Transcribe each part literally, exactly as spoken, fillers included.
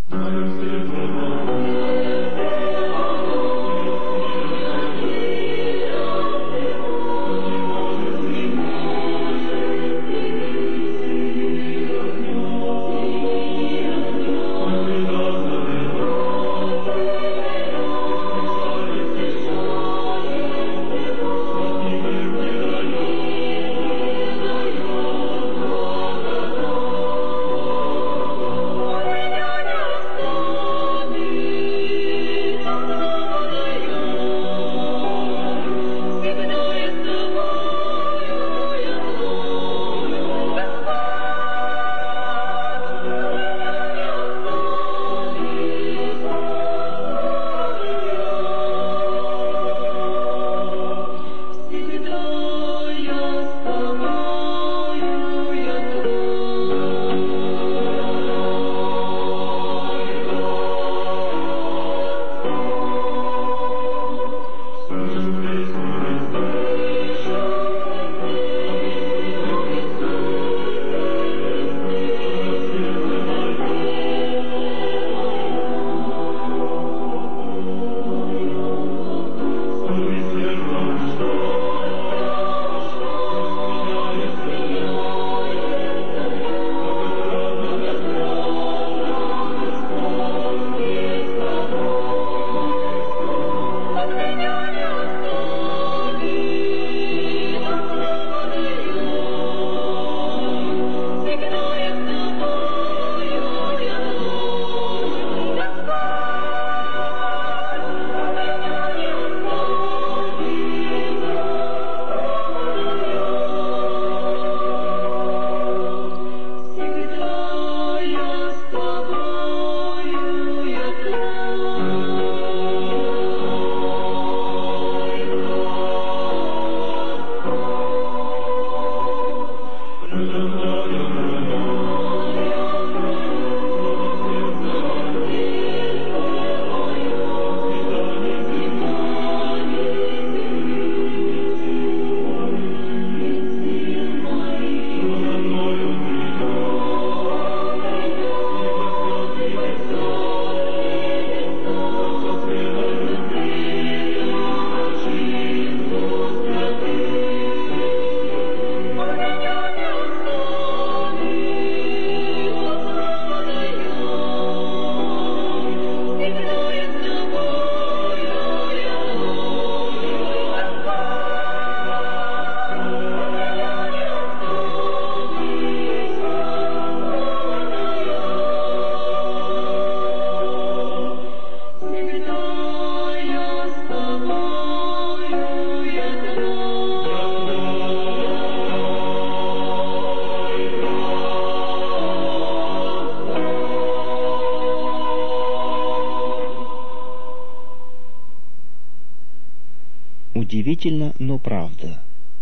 Удивительно, но правда.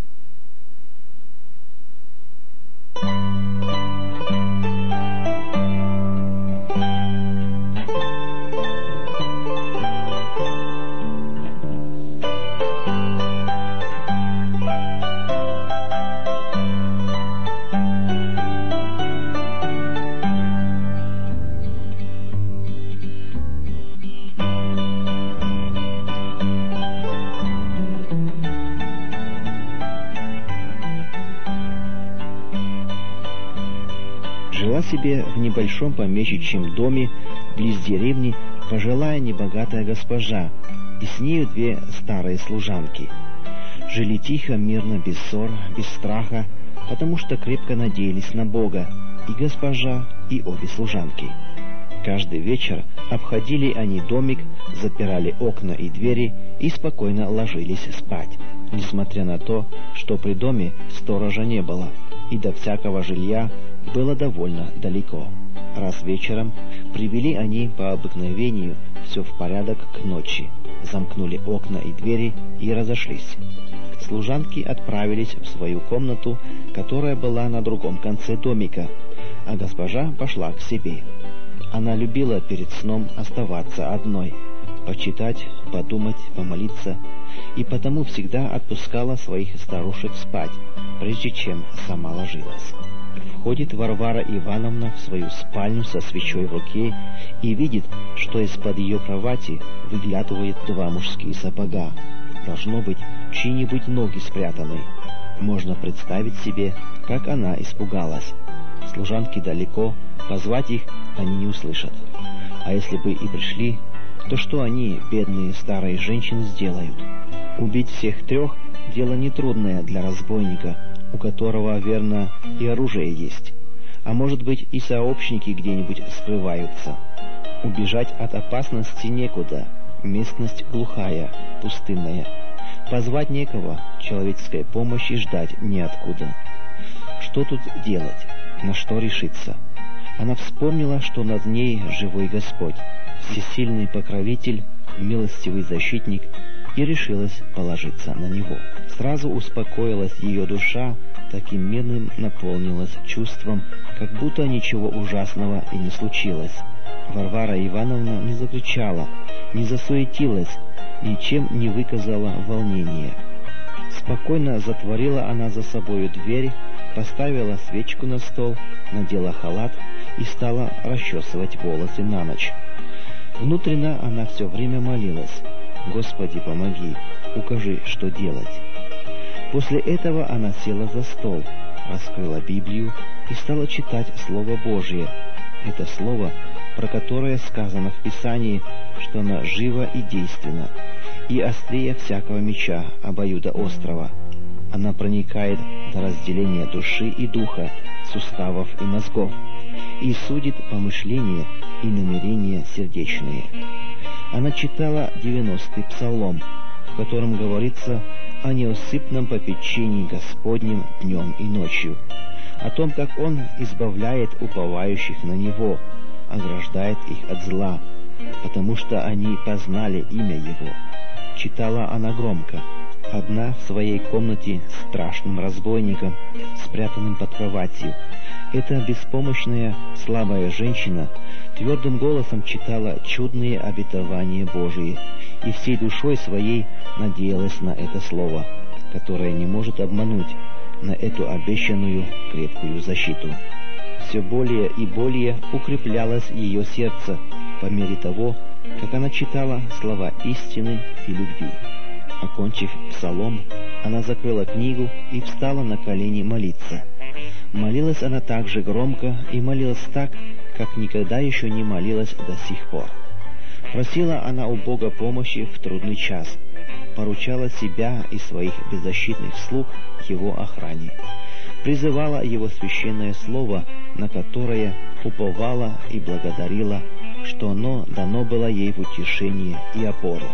Жила себе в небольшом помещичьем доме близ деревни пожилая небогатая госпожа, и с нею две старые служанки. Жили тихо, мирно, без ссор, без страха, потому что крепко надеялись на Бога, и госпожа, и обе служанки. Каждый вечер обходили они домик, запирали окна и двери и спокойно ложились спать, несмотря на то, что при доме сторожа не было, и до всякого жилья было довольно далеко. Раз вечером привели они по обыкновению все в порядок к ночи, замкнули окна и двери и разошлись. Служанки отправились в свою комнату, которая была на другом конце домика, а госпожа пошла к себе. Она любила перед сном оставаться одной, почитать, подумать, помолиться, и потому всегда отпускала своих старушек спать, прежде чем сама ложилась. В Входит Варвара Ивановна в свою спальню со свечой в руке и видит, что из-под ее кровати выглядывают два мужские сапога. Должно быть, чьи-нибудь ноги спрятаны. Можно представить себе, как она испугалась. Служанки далеко, позвать их они не услышат. А если бы и пришли, то что они, бедные старые женщины, сделают? Убить всех трех — дело нетрудное для разбойника, у которого, верно, и оружие есть. А может быть, и сообщники где-нибудь скрываются. Убежать от опасности некуда, местность глухая, пустынная. Позвать некого, человеческой помощи ждать неоткуда. Что тут делать? На что решиться? Она вспомнила, что над ней живой Господь, всесильный покровитель, милостивый защитник, и решилась положиться на Него. Сразу успокоилась ее душа, таким мирным наполнилась чувством, как будто ничего ужасного и не случилось. Варвара Ивановна не закричала, не засуетилась, ничем не выказала волнения. Спокойно затворила она за собою дверь, поставила свечку на стол, надела халат и стала расчесывать волосы на ночь. Внутренно она все время молилась: «Господи, помоги, укажи, что делать». После этого она села за стол, раскрыла Библию и стала читать Слово Божие. Это Слово, про которое сказано в Писании, что оно живо и действенно, и острее всякого меча обоюдоострого. Она проникает до разделения души и духа, суставов и мозгов, и судит помышления и намерения сердечные. Она читала девяностый псалом, в котором говорится о неусыпном попечении Господнем днем и ночью, о том, как Он избавляет уповающих на Него, ограждает их от зла, потому что они познали имя Его. Читала она громко, одна в своей комнате с страшным разбойником, спрятанным под кроватью. Эта беспомощная, слабая женщина твердым голосом читала чудные обетования Божии и всей душой своей надеялась на это слово, которое не может обмануть, на эту обещанную крепкую защиту. Все более и более укреплялось ее сердце по мере того, как она читала слова истины и любви. Окончив псалом, она закрыла книгу и встала на колени молиться. Молилась она так же громко и молилась так, как никогда еще не молилась до сих пор. Просила она у Бога помощи в трудный час, поручала себя и своих беззащитных слуг Его охране, призывала Его священное слово, на которое уповала и благодарила, что оно дано было ей в утешение и опору.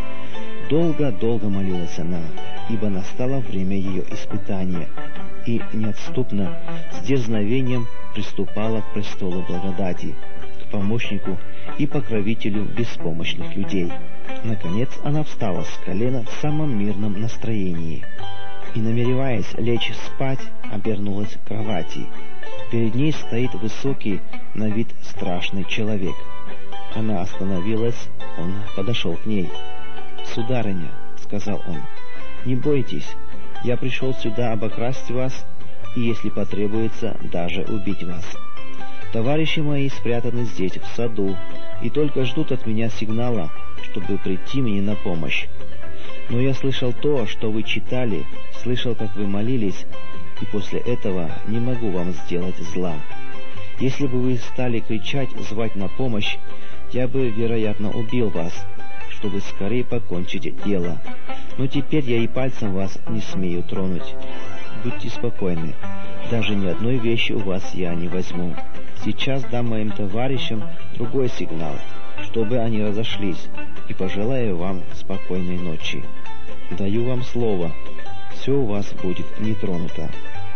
Долго-долго молилась она, ибо настало время ее испытания, и неотступно, с дерзновением приступала к престолу благодати, к помощнику и покровителю беспомощных людей. Наконец она встала с колена в самом мирном настроении и, намереваясь лечь спать, обернулась к кровати. Перед ней стоит высокий, на вид страшный человек. Она остановилась, он подошел к ней. «Сударыня», — сказал он, — «не бойтесь, я пришел сюда обокрасть вас и, если потребуется, даже убить вас. Товарищи мои спрятаны здесь, в саду, и только ждут от меня сигнала, чтобы прийти мне на помощь. Но я слышал то, что вы читали, слышал, как вы молились, и после этого не могу вам сделать зла. Если бы вы стали кричать, звать на помощь, я бы, вероятно, убил вас, чтобы скорее покончить дело. Но теперь я и пальцем вас не смею тронуть. Будьте спокойны, даже ни одной вещи у вас я не возьму. Сейчас дам моим товарищам другой сигнал, чтобы они разошлись, и пожелаю вам спокойной ночи. Даю вам слово, все у вас будет не тронуто».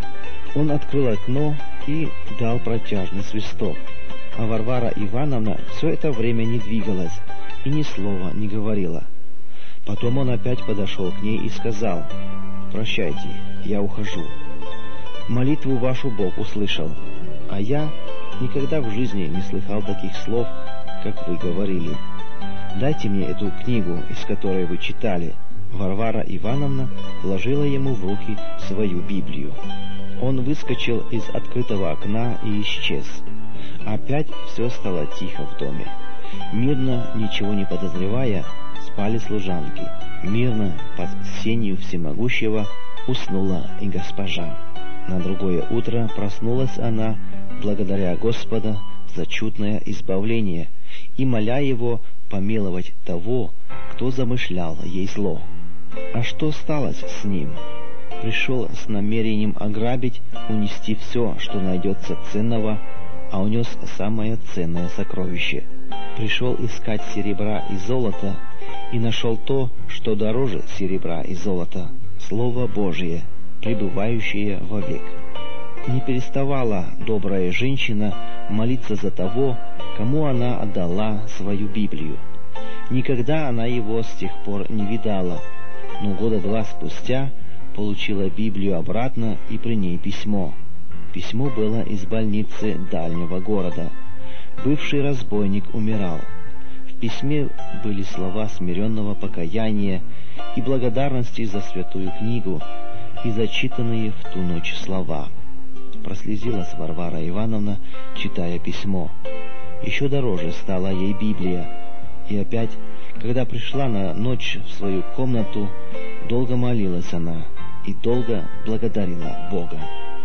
Он открыл окно и дал протяжный свисток, а Варвара Ивановна все это время не двигалась и ни слова не говорила. Потом он опять подошел к ней и сказал: «Прощайте, я ухожу. Молитву вашу Бог услышал, а я никогда в жизни не слыхал таких слов, как вы говорили. Дайте мне эту книгу, из которой вы читали». Варвара Ивановна вложила ему в руки свою Библию. Он выскочил из открытого окна и исчез. Опять все стало тихо в доме. Мирно, ничего не подозревая, спали служанки. Мирно, под сенью всемогущего, уснула и госпожа. На другое утро проснулась она, благодаря Господа за чудное избавление, и моля Его помиловать того, кто замышлял ей зло. А что сталось с ним? Пришел с намерением ограбить, унести все, что найдется ценного, а унес самое ценное сокровище. Пришел искать серебра и золота, и нашел то, что дороже серебра и золота, Слово Божие, пребывающее вовек. Не переставала добрая женщина молиться за того, кому она отдала свою Библию. Никогда она его с тех пор не видала, но года два спустя получила Библию обратно и при ней письмо. Письмо было из больницы дальнего города. Бывший разбойник умирал. В письме были слова смиренного покаяния и благодарности за святую книгу и зачитанные в ту ночь слова. Прослезилась Варвара Ивановна, читая письмо. Еще дороже стала ей Библия. И опять, когда пришла на ночь в свою комнату, долго молилась она и долго благодарила Бога.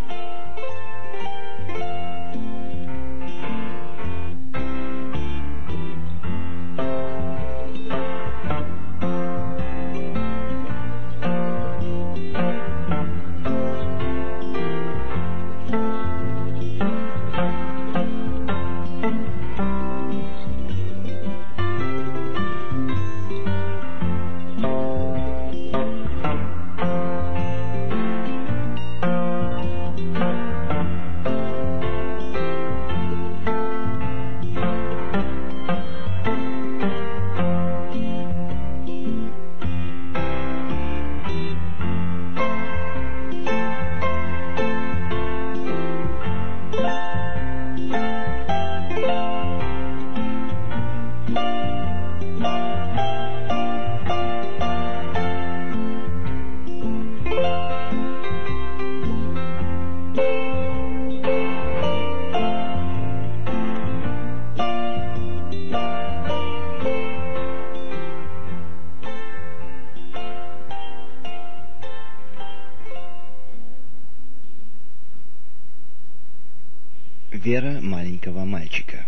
Вера маленького мальчика.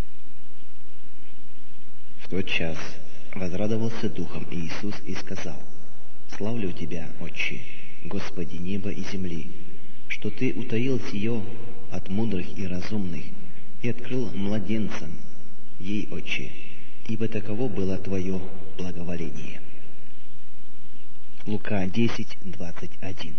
В тот час возрадовался духом Иисус и сказал: «Славлю Тебя, Отче, Господи неба и земли, что Ты утаил сие от мудрых и разумных и открыл младенцам ей, Отче, ибо таково было Твое благоволение». Лука десять, двадцать один.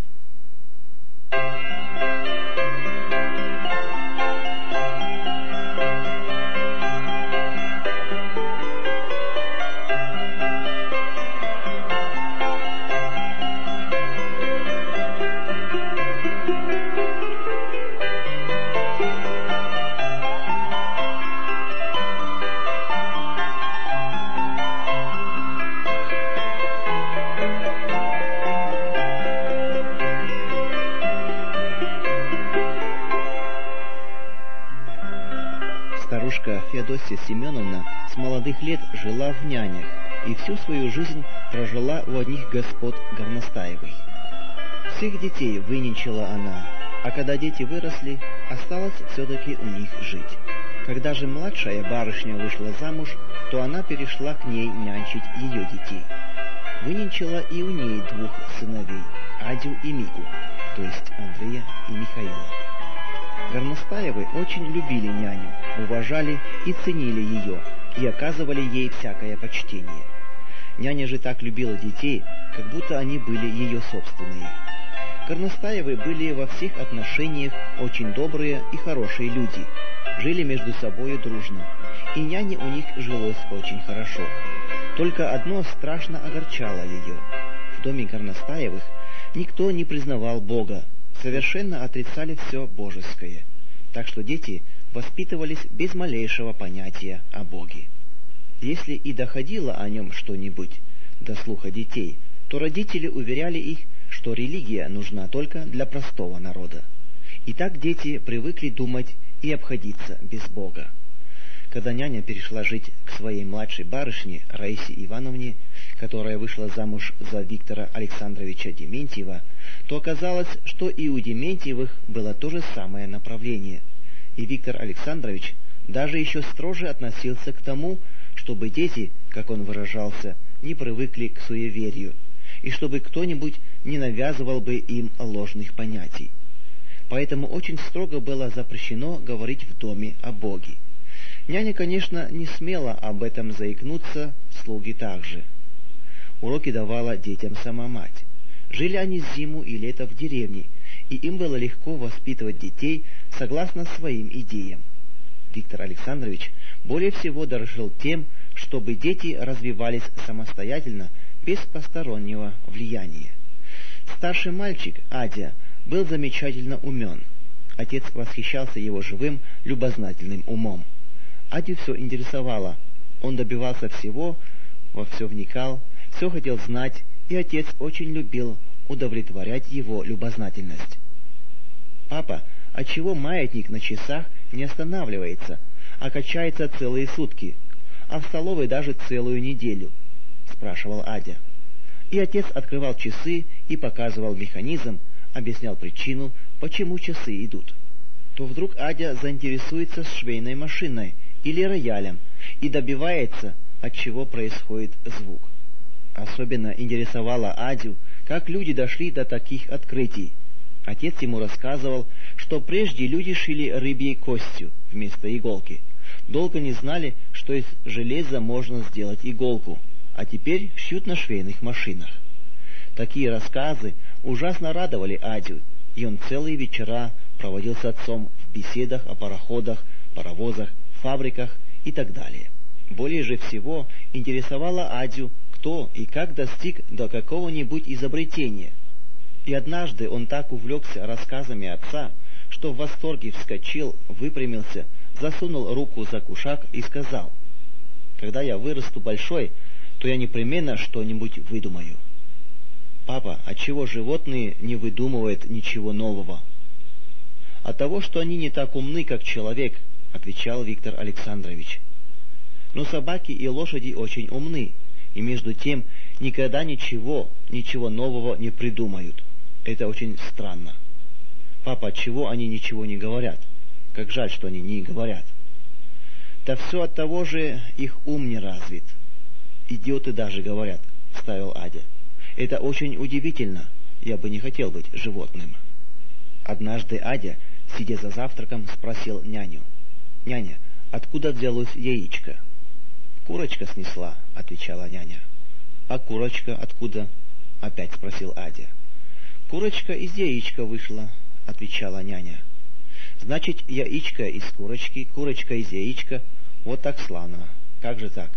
Старушка Феодосия Семеновна с молодых лет жила в нянях и всю свою жизнь прожила у одних господ Горностаевых. Всех детей выненчила она, а когда дети выросли, осталось все-таки у них жить. Когда же младшая барышня вышла замуж, то она перешла к ней нянчить ее детей. Выненчила и у ней двух сыновей, Адю и Мику, то есть Андрея и Михаила. Горностаевы очень любили няню, уважали и ценили ее, и оказывали ей всякое почтение. Няня же так любила детей, как будто они были ее собственные. Горностаевы были во всех отношениях очень добрые и хорошие люди, жили между собою дружно, и няне у них жилось очень хорошо. Только одно страшно огорчало ее. В доме Горностаевых никто не признавал Бога, совершенно отрицали все божеское, так что дети воспитывались без малейшего понятия о Боге. Если и доходило о нем что-нибудь до слуха детей, то родители уверяли их, что религия нужна только для простого народа. И так дети привыкли думать и обходиться без Бога. Когда няня перешла жить к своей младшей барышне Раисе Ивановне, которая вышла замуж за Виктора Александровича Дементьева, то оказалось, что и у Дементьевых было то же самое направление. И Виктор Александрович даже еще строже относился к тому, чтобы дети, как он выражался, не привыкли к суеверию, и чтобы кто-нибудь не навязывал бы им ложных понятий. Поэтому очень строго было запрещено говорить в доме о Боге. Няня, конечно, не смела об этом заикнуться, слуги также. Уроки давала детям сама мать. Жили они зиму и лето в деревне, и им было легко воспитывать детей согласно своим идеям. Виктор Александрович более всего дорожил тем, чтобы дети развивались самостоятельно, без постороннего влияния. Старший мальчик, Адя, был замечательно умен. Отец восхищался его живым, любознательным умом. Адю все интересовало. Он добивался всего, во все вникал, все хотел знать, и отец очень любил удовлетворять его любознательность. «Папа, отчего маятник на часах не останавливается, а качается целые сутки, а в столовой даже целую неделю?» — спрашивал Адя. И отец открывал часы и показывал механизм, объяснял причину, почему часы идут. То вдруг Адя заинтересуется швейной машиной или роялем и добивается, от чего происходит звук. Особенно интересовало Адю, как люди дошли до таких открытий. Отец ему рассказывал, что прежде люди шили рыбьей костью вместо иголки. Долго не знали, что из железа можно сделать иголку, а теперь шьют на швейных машинах. Такие рассказы ужасно радовали Адю, и он целые вечера проводил с отцом в беседах о пароходах, паровозах, фабриках и так далее. Более же всего интересовало Адю, кто и как достиг до какого-нибудь изобретения. И однажды он так увлекся рассказами отца, что в восторге вскочил, выпрямился, засунул руку за кушак и сказал: «Когда я вырасту большой, то я непременно что-нибудь выдумаю». «Папа, отчего животные не выдумывают ничего нового?» «От того, что они не так умны, как человек», — отвечал Виктор Александрович. «Но собаки и лошади очень умны, и между тем никогда ничего, ничего нового не придумают. Это очень странно». «Папа, отчего они ничего не говорят? Как жаль, что они не говорят». «Да все от того же, их ум не развит». «Идиоты даже говорят», — вставил Адя. «Это очень удивительно. Я бы не хотел быть животным». Однажды Адя, сидя за завтраком, спросил няню: «Няня, откуда взялось яичко?» «Курочка снесла», — отвечала няня. «А курочка откуда?» — опять спросил Адя. «Курочка из яичка вышла», — отвечала няня. «Значит, яичко из курочки, курочка из яичка. Вот так славно. Как же так?»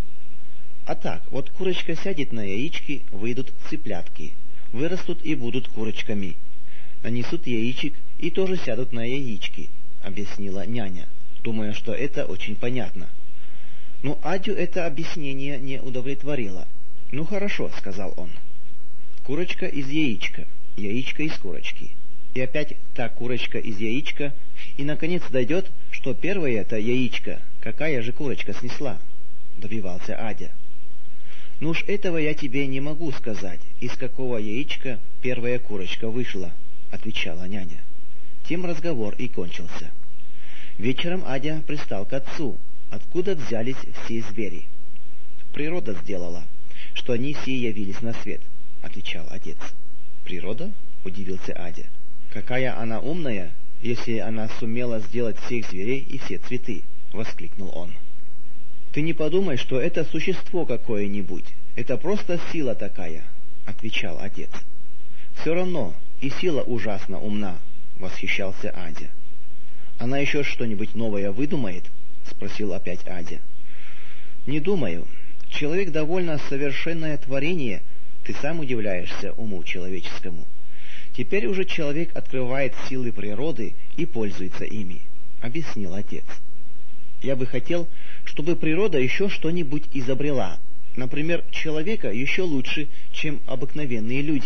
«А так, вот курочка сядет на яички, выйдут цыплятки, вырастут и будут курочками. Нанесут яичек и тоже сядут на яички», — объяснила няня, думая, что это очень понятно. Но Адю это объяснение не удовлетворило. «Ну хорошо», — сказал он. «Курочка из яичка, яичко из курочки. И опять та курочка из яичка, и наконец дойдет, что первое это яичко, какая же курочка снесла», — добивался Адя. «Ну уж этого я тебе не могу сказать, из какого яичка первая курочка вышла», — отвечала няня. Тем разговор и кончился. Вечером Адя пристал к отцу, откуда взялись все звери. «Природа сделала, что они все явились на свет», — отвечал отец. «Природа?» — удивился Адя. «Какая она умная, если она сумела сделать всех зверей и все цветы!» — воскликнул он. «Ты не подумай, что это существо какое-нибудь, это просто сила такая», — отвечал отец. «Все равно и сила ужасно умна», — восхищался Адя. «Она еще что-нибудь новое выдумает?» — спросил опять Адя. «Не думаю. Человек довольно совершенное творение, ты сам удивляешься уму человеческому. Теперь уже человек открывает силы природы и пользуется ими», — объяснил отец. «Я бы хотел, чтобы природа еще что-нибудь изобрела, например, человека еще лучше, чем обыкновенные люди», —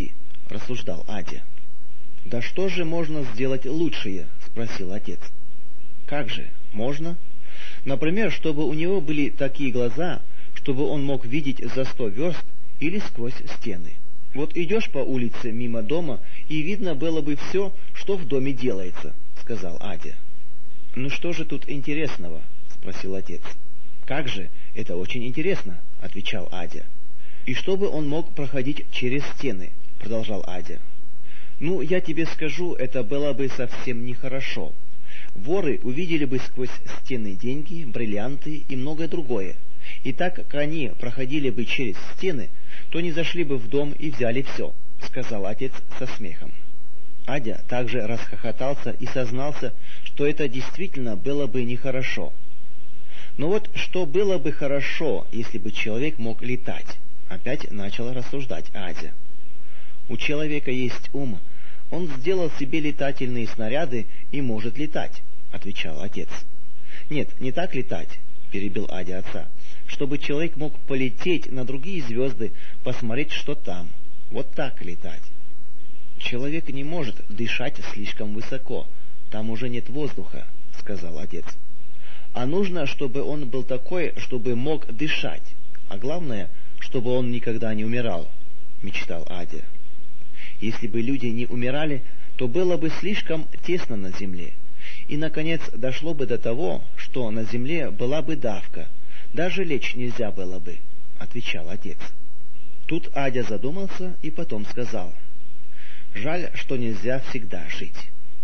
— рассуждал Адя. «Да что же можно сделать лучшее?» — спросил отец. «Как же, можно? Например, чтобы у него были такие глаза, чтобы он мог видеть за сто верст или сквозь стены. Вот идешь по улице мимо дома, и видно было бы все, что в доме делается», — сказал Адя. «Ну что же тут интересного?» — спросил отец. «Как же, это очень интересно», — отвечал Адя. «И чтобы он мог проходить через стены», — продолжал Адя. «Ну, я тебе скажу, это было бы совсем нехорошо. Воры увидели бы сквозь стены деньги, бриллианты и многое другое. И так как они проходили бы через стены, то не зашли бы в дом и взяли все», — сказал отец со смехом. Адя также расхохотался и сознался, что это действительно было бы нехорошо. «Но вот что было бы хорошо, если бы человек мог летать?» — опять начал рассуждать Адя. «У человека есть ум, он сделал себе летательные снаряды и может летать», — отвечал отец. «Нет, не так летать», — перебил Адя отца, «чтобы человек мог полететь на другие звезды, посмотреть, что там. Вот так летать». «Человек не может дышать слишком высоко, там уже нет воздуха», — сказал отец. «А нужно, чтобы он был такой, чтобы мог дышать, а главное, чтобы он никогда не умирал», — мечтал Адя. «Если бы люди не умирали, то было бы слишком тесно на земле, и, наконец, дошло бы до того, что на земле была бы давка, даже лечь нельзя было бы», — отвечал отец. Тут Адя задумался и потом сказал: «Жаль, что нельзя всегда жить».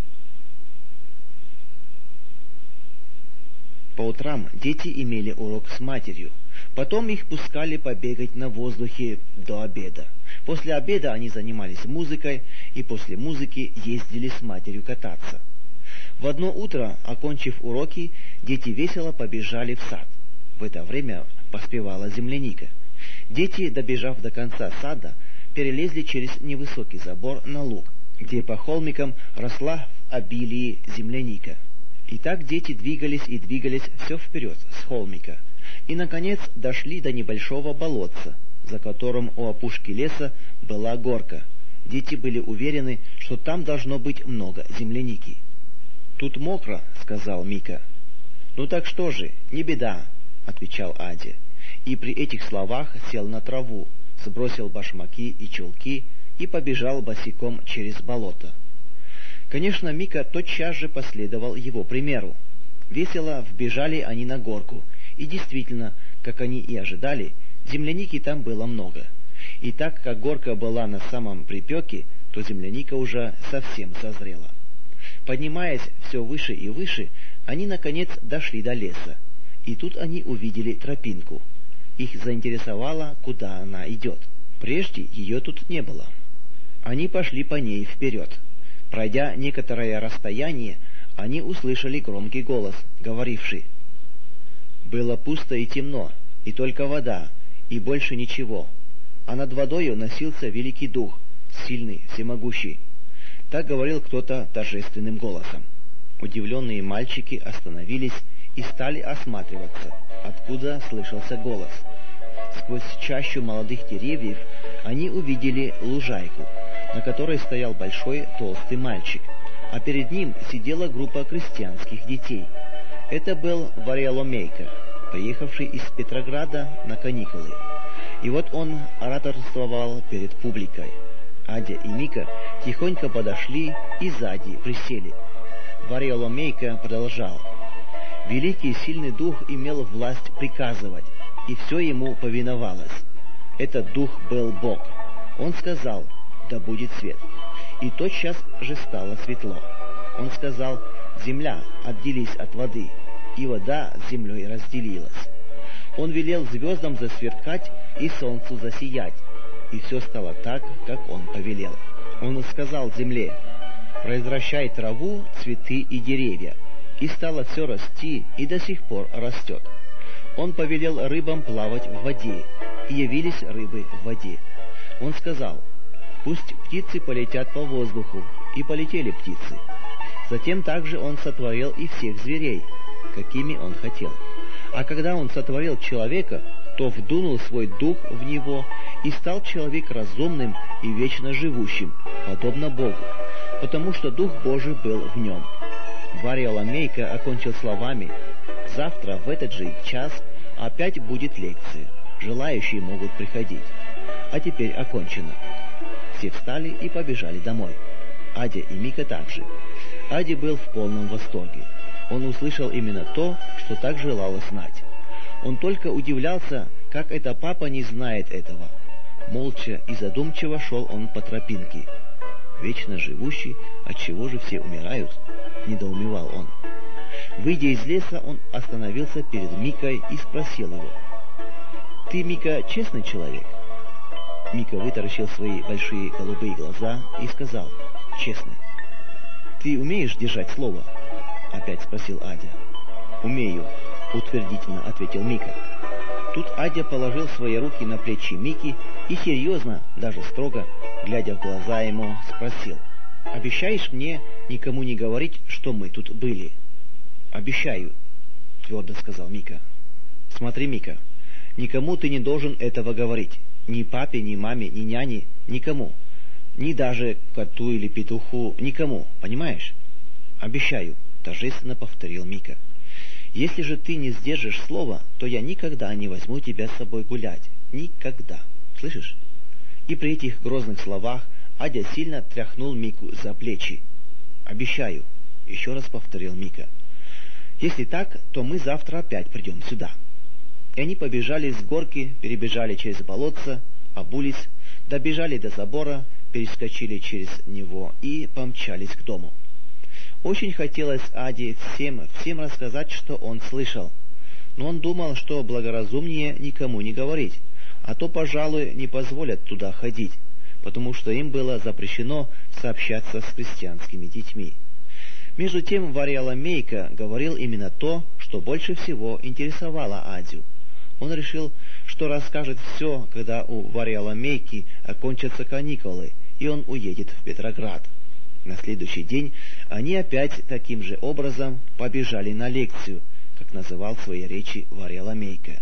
По утрам дети имели урок с матерью. Потом их пускали побегать на воздухе до обеда. После обеда они занимались музыкой, и после музыки ездили с матерью кататься. В одно утро, окончив уроки, дети весело побежали в сад. В это время поспевала земляника. Дети, добежав до конца сада, перелезли через невысокий забор на луг, где по холмикам росла в обилии земляника. И так дети двигались и двигались все вперед с холмика, и, наконец, дошли до небольшого болотца, за которым у опушки леса была горка. Дети были уверены, что там должно быть много земляники. «Тут мокро», — сказал Мика. «Ну так что же, не беда», — отвечал Адя, и при этих словах сел на траву, сбросил башмаки и чулки и побежал босиком через болото. Конечно, Мика тотчас же последовал его примеру. Весело вбежали они на горку, и действительно, как они и ожидали, земляники там было много. И так как горка была на самом припеке, то земляника уже совсем созрела. Поднимаясь все выше и выше, они, наконец, дошли до леса. И тут они увидели тропинку. Их заинтересовало, куда она идет. Прежде ее тут не было. Они пошли по ней вперед. Пройдя некоторое расстояние, они услышали громкий голос, говоривший: «Было пусто и темно, и только вода, и больше ничего. А над водою носился великий дух, сильный, всемогущий». Так говорил кто-то торжественным голосом. Удивленные мальчики остановились и стали осматриваться, откуда слышался голос. Сквозь чащу молодых деревьев они увидели лужайку, на которой стоял большой толстый мальчик, а перед ним сидела группа крестьянских детей. Это был Варриоломейка, приехавший из Петрограда на каникулы. И вот он ораторствовал перед публикой. Адя и Мика тихонько подошли и сзади присели. Варриоломейка продолжал: «Великий и сильный дух имел власть приказывать, и все ему повиновалось. Этот дух был Бог. Он сказал: да будет свет. И тотчас же стало светло. Он сказал: земля, отделись от воды, и вода с землей разделилась. Он велел звездам засверкать и солнцу засиять, и все стало так, как он повелел. Он сказал земле: произвращай траву, цветы и деревья. И стало все расти, и до сих пор растет. Он повелел рыбам плавать в воде, и явились рыбы в воде. Он сказал: пусть птицы полетят по воздуху, и полетели птицы. Затем также он сотворил и всех зверей, какими он хотел. А когда он сотворил человека, то вдунул свой дух в него, И стал человек разумным и вечно живущим, подобно Богу, потому что Дух Божий был в нем. Вария-Ламейка окончил словами: «Завтра в этот же час опять будет лекция. Желающие могут приходить. А теперь окончено». Все встали и побежали домой. Адя и Мика также. Адя был в полном восторге. Он услышал именно то, что так желал знать. Он только удивлялся, как это папа не знает этого. Молча и задумчиво шел он по тропинке. «Вечно живущий, отчего же все умирают?» — недоумевал он. Выйдя из леса, он остановился перед Микой и спросил его: «Ты, Мика, честный человек?» Мика вытаращил свои большие голубые глаза и сказал: «Честный». «Ты умеешь держать слово?» — опять спросил Адя. «Умею», — утвердительно ответил Мика. Тут Адя положил свои руки на плечи Мики и серьезно, даже строго, глядя в глаза ему, спросил: «Обещаешь мне никому не говорить, что мы тут были?» «Обещаю», — твердо сказал Мика. «Смотри, Мика, никому ты не должен этого говорить. Ни папе, ни маме, ни няне, никому. Ни даже коту или петуху, никому, понимаешь?» «Обещаю», — торжественно повторил Мика. «Если же ты не сдержишь слова, то я никогда не возьму тебя с собой гулять. Никогда. Слышишь?» И при этих грозных словах Адя сильно тряхнул Мику за плечи. «Обещаю», — еще раз повторил Мика. «Если так, то мы завтра опять придем сюда». И они побежали с горки, перебежали через болотце, обулись, добежали до забора, перескочили через него и помчались к дому. Очень хотелось Аде всем, всем рассказать, что он слышал, но он думал, что благоразумнее никому не говорить, а то, пожалуй, не позволят туда ходить, потому что им было запрещено сообщаться с крестьянскими детьми. Между тем Вария-Ламейка говорил именно то, что больше всего интересовало Адю. Он решил, что расскажет все, когда у Вария-Ламейки окончатся каникулы, и он уедет в Петроград. На следующий день они опять таким же образом побежали на лекцию, как называл в своей речи Вария-Ламейка.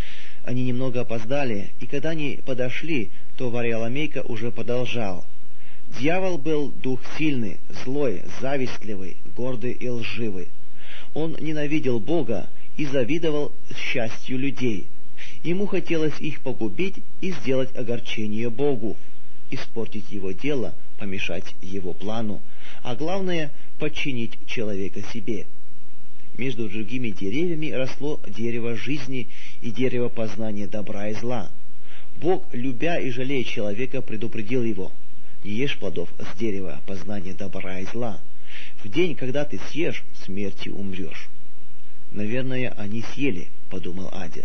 Они немного опоздали, и когда они подошли, то Вария-Ламейка уже продолжал. Дьявол был дух сильный, злой, завистливый, гордый и лживый. Он ненавидел Бога и завидовал счастью людей. Ему хотелось их погубить и сделать огорчение Богу, испортить его дело, помешать его плану, а главное — подчинить человека себе. Между другими деревьями росло дерево жизни и дерево познания добра и зла. Бог, любя и жалея человека, предупредил его: «Не ешь плодов с дерева познания добра и зла. В день, когда ты съешь, смертью умрешь». «Наверное, они съели», — подумал Адя.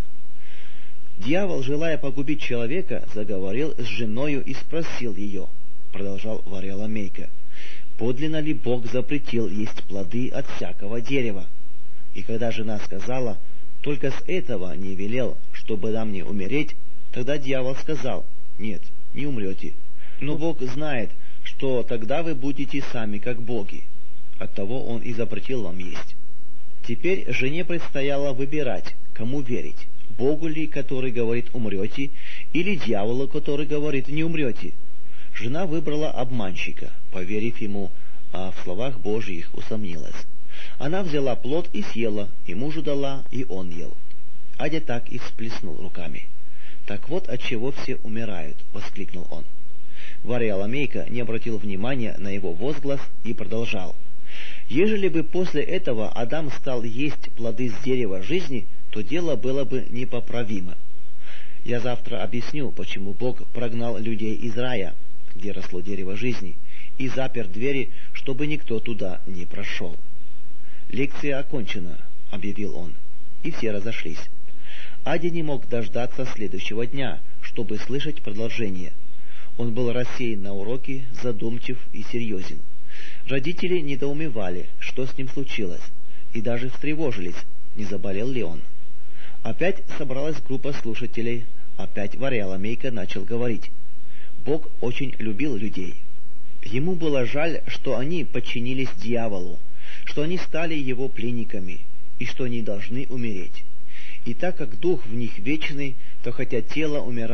Дьявол, желая погубить человека, заговорил с женою и спросил ее, продолжал Вария-Ламейка: «Подлинно ли Бог запретил есть плоды от всякого дерева?» И когда жена сказала: «Только с этого не велел, чтобы нам не умереть», тогда дьявол сказал: «Нет, не умрете. Но Бог знает, что тогда вы будете сами как боги. Оттого Он и запретил вам есть». Теперь жене предстояло выбирать, кому верить: Богу ли, который говорит «умрете», или дьяволу, который говорит «не умрете». Жена выбрала обманщика, поверив ему, а в словах Божьих усомнилась. Она взяла плод и съела, и мужу дала, и он ел. Адя так и всплеснул руками. «Так вот отчего все умирают», — воскликнул он. Вария-Ламейка не обратил внимания на его возглас и продолжал: «Ежели бы после этого Адам стал есть плоды с дерева жизни, то дело было бы непоправимо. Я завтра объясню, почему Бог прогнал людей из рая, где росло дерево жизни, и запер двери, чтобы никто туда не прошел». «Лекция окончена», — объявил он, и все разошлись. Адя не мог дождаться следующего дня, чтобы слышать продолжение. Он был рассеян на уроке, задумчив и серьезен. Родители недоумевали, что с ним случилось, и даже встревожились, не заболел ли он. Опять собралась группа слушателей, опять Вария-Ламейка начал говорить. Бог очень любил людей. Ему было жаль, что они подчинились дьяволу, что они стали его пленниками, и что они должны умереть. И так как дух в них вечный, то хотя тело умирает,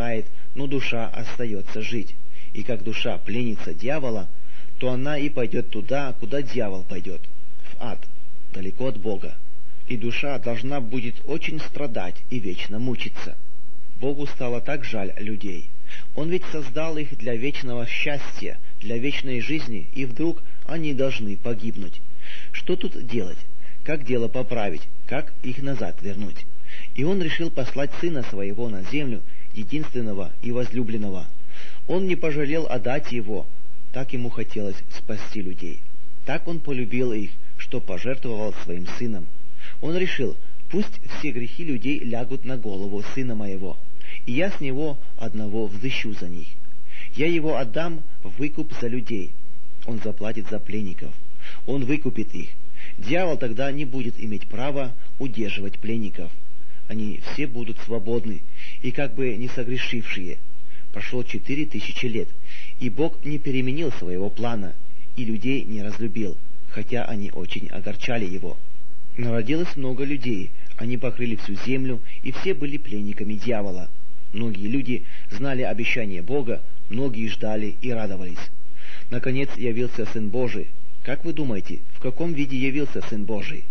но душа остается жить. И как душа пленница дьявола, то она и пойдет туда, куда дьявол пойдет, в ад, далеко от Бога. И душа должна будет очень страдать и вечно мучиться. Богу стало так жаль людей. Он ведь создал их для вечного счастья, для вечной жизни, и вдруг они должны погибнуть. Что тут делать? Как дело поправить? Как их назад вернуть? И он решил послать Сына Своего на землю, единственного и возлюбленного. Он не пожалел отдать Его, так ему хотелось спасти людей. Так он полюбил их, что пожертвовал Своим Сыном. Он решил, пусть все грехи людей лягут на голову Сына Моего, и я с Него одного взыщу за них. Я Его отдам в выкуп за людей. Он заплатит за пленников. Он выкупит их. Дьявол тогда не будет иметь права удерживать пленников. Они все будут свободны, и как бы не согрешившие. Прошло четыре тысячи лет, и Бог не переменил своего плана, и людей не разлюбил, хотя они очень огорчали Его. Народилось много людей, они покрыли всю землю, и все были пленниками дьявола. Многие люди знали обещание Бога, многие ждали и радовались. Наконец явился Сын Божий. Как вы думаете, в каком виде явился Сын Божий?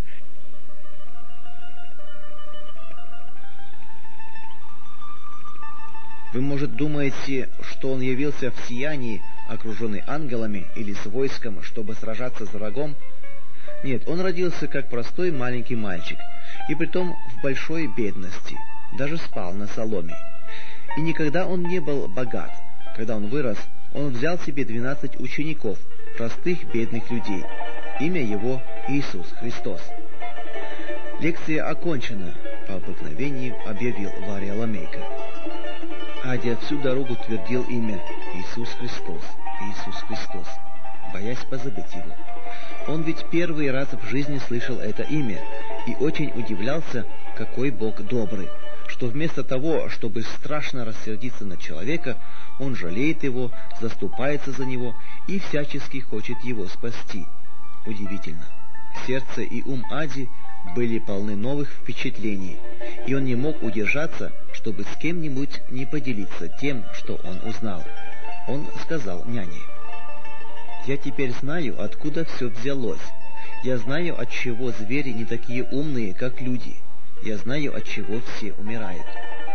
Вы, может, думаете, что Он явился в сиянии, окруженный ангелами или с войском, чтобы сражаться с врагом? Нет, Он родился как простой маленький мальчик, и притом в большой бедности, даже спал на соломе. И никогда Он не был богат. Когда Он вырос, Он взял себе двенадцать учеников, простых бедных людей. Имя Его Иисус Христос. Лекция окончена, по обыкновению объявил Варя-Ламейка. Адя всю дорогу твердил имя Иисус Христос, Иисус Христос, боясь позабыть его. Он ведь первый раз в жизни слышал это имя и очень удивлялся, какой Бог добрый, что вместо того, чтобы страшно рассердиться на человека, Он жалеет его, заступается за него и всячески хочет его спасти. Удивительно. Сердце и ум Ади были полны новых впечатлений, и он не мог удержаться, чтобы с кем-нибудь не поделиться тем, что он узнал. Он сказал няне: «Я теперь знаю, откуда все взялось. Я знаю, отчего звери не такие умные, как люди. Я знаю, отчего все умирают».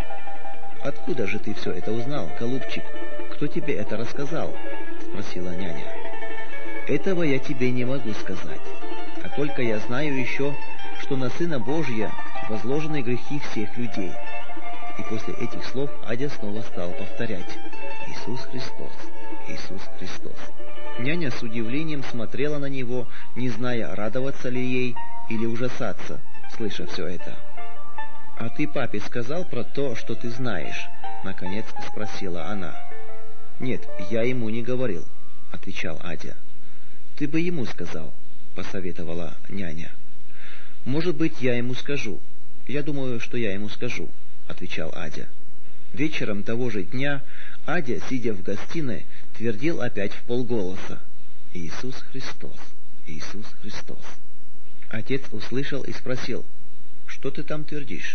«Откуда же ты все это узнал, голубчик? Кто тебе это рассказал?» — спросила няня. «Этого я тебе не могу сказать. А только я знаю еще, что на Сына Божия возложены грехи всех людей». И после этих слов Адя снова стал повторять: «Иисус Христос, Иисус Христос». Няня с удивлением смотрела на него, не зная, радоваться ли ей или ужасаться, слыша все это. «А ты папе сказал про то, что ты знаешь?» — наконец спросила она. «Нет, я ему не говорил», — отвечал Адя. «Ты бы ему сказал», — посоветовала няня. «Может быть, я ему скажу. Я думаю, что я ему скажу», — отвечал Адя. Вечером того же дня Адя, сидя в гостиной, твердил опять вполголоса: «Иисус Христос, Иисус Христос». Отец услышал и спросил: «Что ты там твердишь?»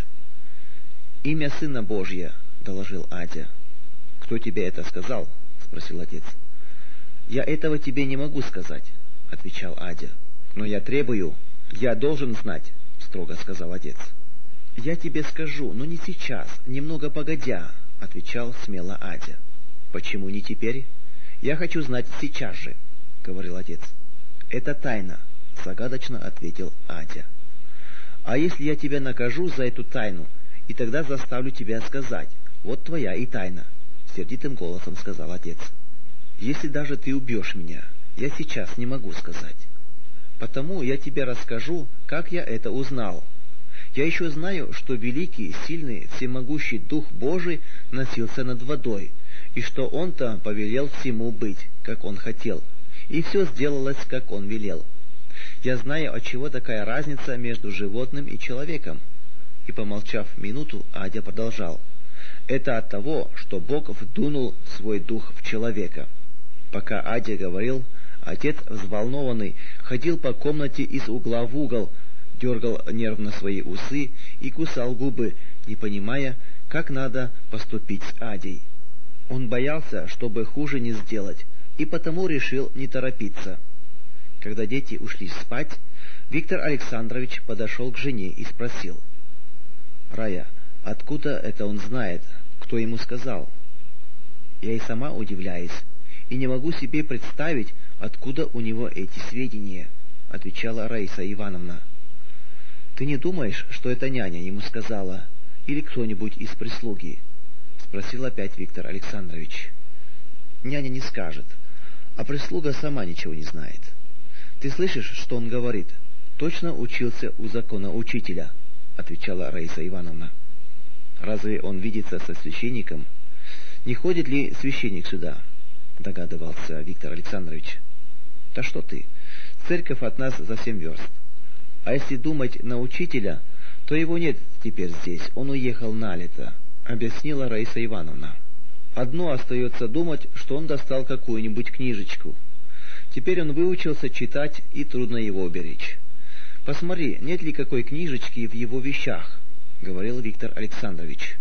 «Имя Сына Божья», — доложил Адя. «Кто тебе это сказал?» — спросил отец. «Я этого тебе не могу сказать», — отвечал Адя. «Но я требую, я должен знать», — строго сказал отец. «Я тебе скажу, но не сейчас, немного погодя», — отвечал смело Адя. «Почему не теперь? Я хочу знать сейчас же», — говорил отец. «Это тайна», — загадочно ответил Адя. «А если я тебя накажу за эту тайну, и тогда заставлю тебя сказать: вот твоя и тайна», — сердитым голосом сказал отец. «Если даже ты убьешь меня, я сейчас не могу сказать. Потому я тебе расскажу, как я это узнал. Я еще знаю, что великий, сильный, всемогущий Дух Божий носился над водой, и что Он-то повелел всему быть, как Он хотел, и все сделалось, как Он велел. Я знаю, отчего такая разница между животным и человеком». И, помолчав минуту, Адя продолжал: «Это от того, что Бог вдунул свой дух в человека». Пока Адя говорил, отец, взволнованный, ходил по комнате из угла в угол, дергал нервно свои усы и кусал губы, не понимая, как надо поступить с Адей. Он боялся, чтобы хуже не сделать, и потому решил не торопиться. Когда дети ушли спать, Виктор Александрович подошел к жене и спросил: «Рая, откуда это он знает? Кто ему сказал?» «Я и сама удивляюсь, и не могу себе представить, откуда у него эти сведения», — отвечала Раиса Ивановна. «Ты не думаешь, что это няня ему сказала, или кто-нибудь из прислуги?» — спросил опять Виктор Александрович. «Няня не скажет, а прислуга сама ничего не знает. Ты слышишь, что он говорит? Точно учился у законоучителя», — отвечала Раиса Ивановна. «Разве он видится со священником? Не ходит ли священник сюда?» — догадывался Виктор Александрович. «Да что ты, церковь от нас за семь верст. А если думать на учителя, то его нет теперь здесь, он уехал на лето», — объяснила Раиса Ивановна. «Одно остается думать, что он достал какую-нибудь книжечку. Теперь он выучился читать, и трудно его уберечь. Посмотри, нет ли какой книжечки в его вещах», — говорил Виктор Александрович.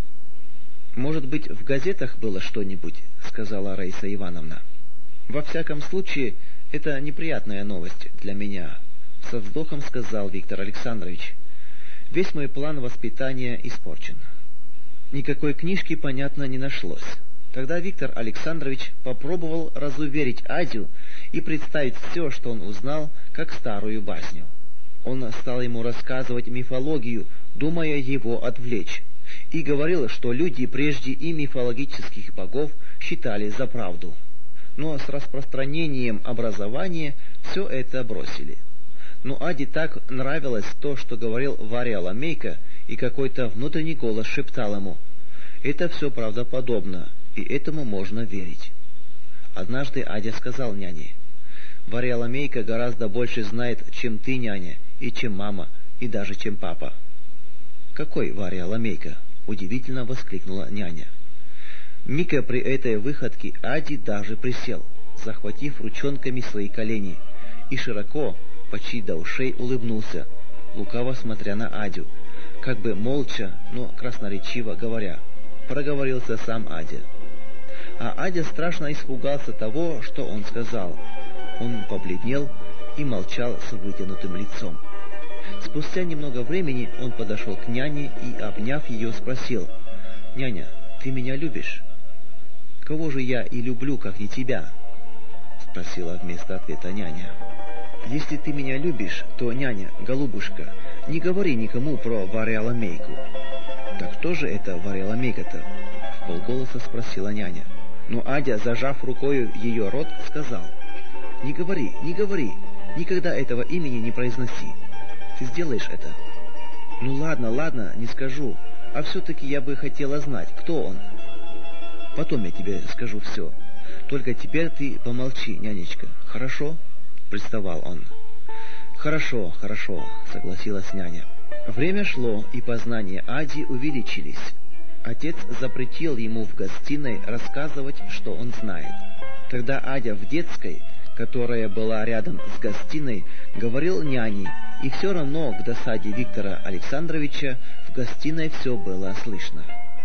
«Может быть, в газетах было что-нибудь», — сказала Раиса Ивановна. «Во всяком случае, это неприятная новость для меня», — со вздохом сказал Виктор Александрович. «Весь мой план воспитания испорчен». Никакой книжки, понятно, не нашлось. Тогда Виктор Александрович попробовал разуверить Адю и представить все, что он узнал, как старую басню. Он стал ему рассказывать мифологию, думая его отвлечь, и говорил, что люди прежде и мифологических богов считали за правду. Но с распространением образования все это бросили. Но Аде так нравилось то, что говорил Варя Ламейка, и какой-то внутренний голос шептал ему: «Это все правдоподобно, и этому можно верить». Однажды Адя сказал няне: «Варя Ламейка гораздо больше знает, чем ты, няня, и чем мама, и даже чем папа». «Какой Варя Ламейка?» — удивительно воскликнула няня. Мика при этой выходке Ади даже присел, захватив ручонками свои колени, и широко, почти до ушей, улыбнулся, лукаво смотря на Адю, как бы молча, но красноречиво говоря. Проговорился сам Адя. А Адя страшно испугался того, что он сказал. Он побледнел и молчал с вытянутым лицом. Спустя немного времени он подошел к няне и, обняв ее, спросил: «Няня, ты меня любишь?» «Кого же я и люблю, как не тебя?» — спросила вместо ответа няня. «Если ты меня любишь, то, няня, голубушка, не говори никому про Варя Ламейку». «Так кто же это Варя Ламейка-то?» — вполголоса спросила няня. Но Адя, зажав рукою ее рот, сказал: «Не говори, не говори, никогда этого имени не произноси. Ты сделаешь это?» «Ну ладно, ладно, не скажу, а все-таки я бы хотела знать, кто он». «Потом я тебе скажу все. Только теперь ты помолчи, нянечка, хорошо?» — приставал он. «Хорошо, хорошо», — согласилась няня. Время шло, и познания Ади увеличились. Отец запретил ему в гостиной рассказывать, что он знает. Тогда Адя в детской, которая была рядом с гостиной, говорил няне, и все равно к досаде Виктора Александровича в гостиной все было слышно.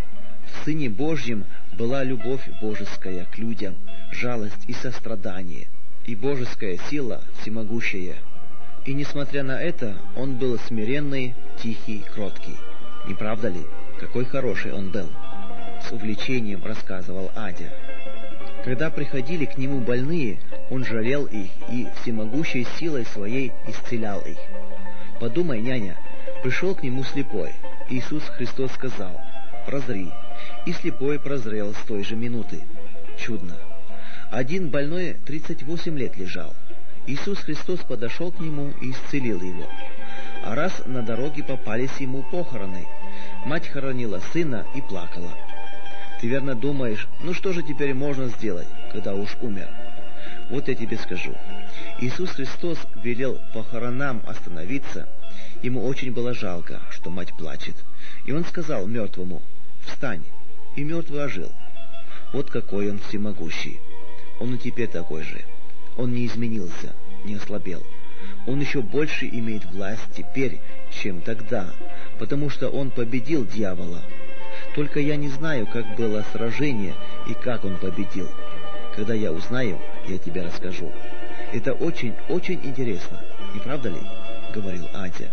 В Сыне Божьем была любовь божеская к людям, жалость и сострадание, и божеская сила всемогущая. И несмотря на это, он был смиренный, тихий, кроткий. Не правда ли? Какой хороший он был! С увлечением рассказывал Адя. Когда приходили к нему больные, он жалел их и всемогущей силой своей исцелял их. Подумай, няня, пришел к нему слепой. Иисус Христос сказал: «Прозри», и слепой прозрел с той же минуты. Чудно. Один больной тридцать восемь лет лежал. Иисус Христос подошел к нему и исцелил его. А раз на дороге попались ему похороны, мать хоронила сына и плакала. Ты верно думаешь, ну что же теперь можно сделать, когда уж умер? Вот я тебе скажу. Иисус Христос велел похоронам остановиться. Ему очень было жалко, что мать плачет. И он сказал мертвому: «Встань!» И мертвый ожил. Вот какой он всемогущий. Он и теперь такой же. Он не изменился, не ослабел. Он еще больше имеет власть теперь чем тогда, потому что он победил дьявола. Только я не знаю, как было сражение и как он победил. Когда я узнаю, я тебе расскажу. Это очень-очень интересно, не правда ли? — говорил Адя.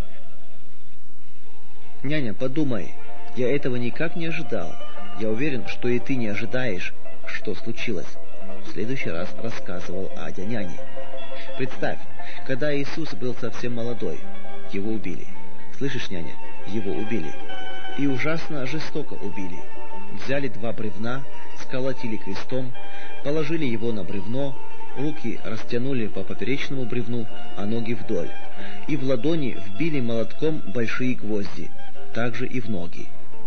Няня, подумай, я этого никак не ожидал. Я уверен, что и ты не ожидаешь, что случилось. В следующий раз рассказывал Адя няне. Представь, когда Иисус был совсем молодой, его убили. Слышишь, няня, его убили. И ужасно жестоко убили. Взяли два бревна, сколотили крестом, положили его на бревно, руки растянули по поперечному бревну, а ноги вдоль. И в ладони вбили молотком большие гвозди, также и в ноги.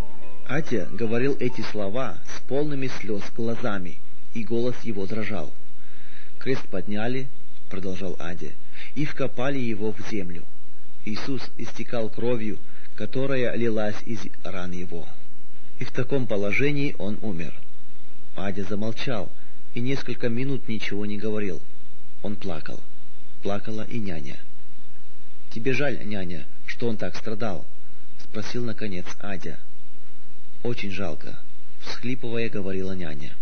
Адя говорил эти слова с полными слез глазами, и голос его дрожал. «Крест подняли, — продолжал Адя, — и вкопали его в землю. Иисус истекал кровью, которая лилась из ран его. И в таком положении он умер». Адя замолчал и несколько минут ничего не говорил. Он плакал. Плакала и няня. «Тебе жаль, няня, что он так страдал?» — спросил, наконец, Адя. «Очень жалко», — всхлипывая, говорила няня.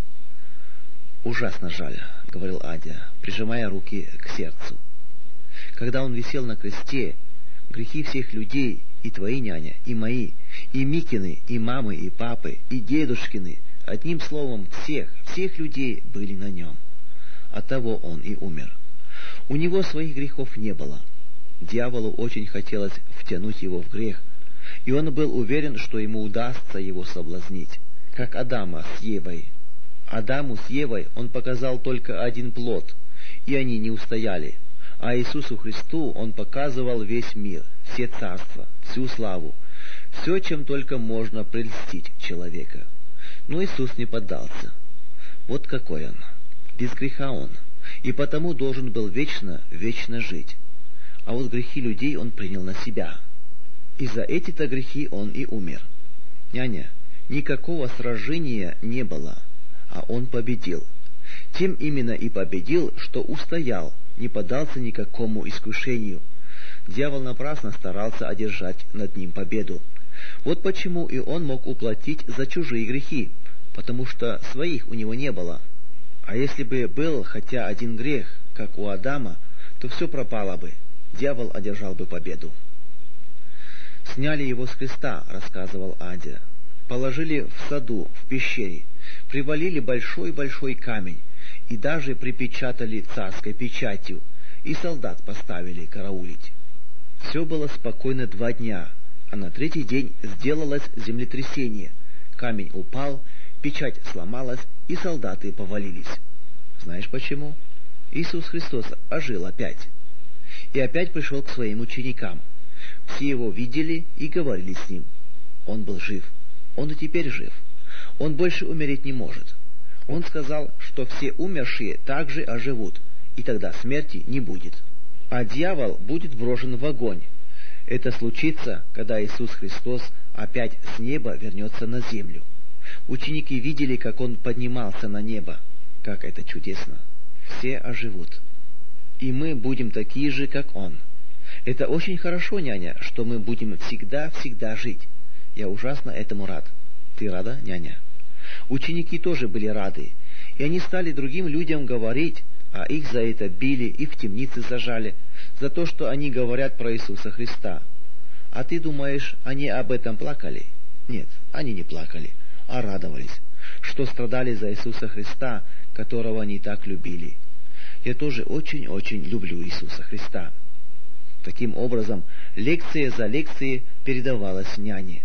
«Ужасно жаль», — говорил Адя, прижимая руки к сердцу. «Когда он висел на кресте, грехи всех людей, и твои, няня, и мои, и Микины, и мамы, и папы, и дедушкины, одним словом, всех, всех людей были на нем. Оттого он и умер. У него своих грехов не было. Дьяволу очень хотелось втянуть его в грех, и он был уверен, что ему удастся его соблазнить, как Адама с Евой. Адаму с Евой он показал только один плод, и они не устояли, а Иисусу Христу он показывал весь мир, все царства, всю славу, все, чем только можно прельстить человека. Но Иисус не поддался. Вот какой он. Без греха он, и потому должен был вечно, вечно жить. А вот грехи людей он принял на себя. И за эти-то грехи он и умер. Няня, никакого сражения не было, а он победил. Тем именно и победил, что устоял, не поддался никакому искушению. Дьявол напрасно старался одержать над ним победу. Вот почему и он мог уплатить за чужие грехи, потому что своих у него не было. А если бы был хотя один грех, как у Адама, то все пропало бы, дьявол одержал бы победу. «Сняли его с креста, — рассказывал Адя, — положили в саду, в пещере, привалили большой-большой камень и даже припечатали царской печатью, и солдат поставили караулить. Все было спокойно два дня, а на третий день сделалось землетрясение, камень упал, печать сломалась, и солдаты повалились. Знаешь почему? Иисус Христос ожил опять. И опять пришел к своим ученикам. Все его видели и говорили с ним. Он был жив. Он и теперь жив. Он больше умереть не может. Он сказал, что все умершие также оживут, и тогда смерти не будет. А дьявол будет брошен в огонь. Это случится, когда Иисус Христос опять с неба вернется на землю. Ученики видели, как он поднимался на небо. Как это чудесно! Все оживут. И мы будем такие же, как он. Это очень хорошо, няня, что мы будем всегда-всегда жить. Я ужасно этому рад. Ты рада, няня? Ученики тоже были рады, и они стали другим людям говорить, а их за это били и в темнице зажали, за то, что они говорят про Иисуса Христа. А ты думаешь, они об этом плакали? Нет, они не плакали, а радовались, что страдали за Иисуса Христа, которого они так любили. Я тоже очень-очень люблю Иисуса Христа. Таким образом, лекция за лекцией передавалась няне.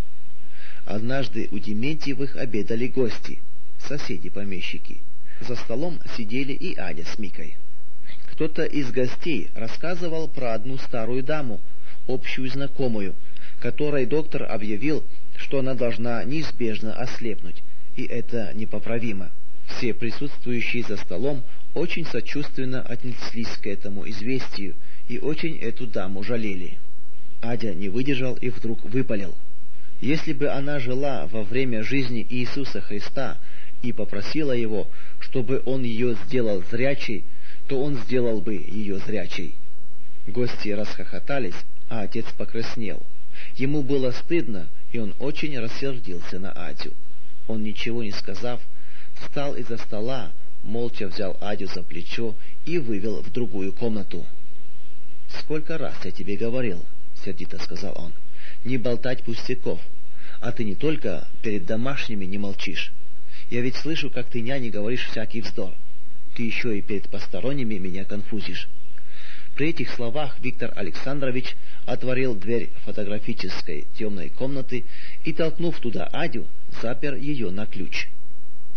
Однажды у Дементьевых обедали гости, соседи-помещики. За столом сидели и Адя с Микой. Кто-то из гостей рассказывал про одну старую даму, общую знакомую, которой доктор объявил, что она должна неизбежно ослепнуть, и это непоправимо. Все присутствующие за столом очень сочувственно отнеслись к этому известию и очень эту даму жалели. Адя не выдержал и вдруг выпалил. Если бы она жила во время жизни Иисуса Христа и попросила его, чтобы он ее сделал зрячей, то он сделал бы ее зрячей. Гости расхохотались, а отец покраснел. Ему было стыдно, и он очень рассердился на Адю. Он, ничего не сказав, встал из-за стола, молча взял Адю за плечо и вывел в другую комнату. «Сколько раз я тебе говорил, — сердито сказал он, — не болтать пустяков, а ты не только перед домашними не молчишь. Я ведь слышу, как ты няне говоришь всякий вздор. Ты еще и перед посторонними меня конфузишь». При этих словах Виктор Александрович отворил дверь фотографической темной комнаты и, толкнув туда Адю, запер ее на ключ.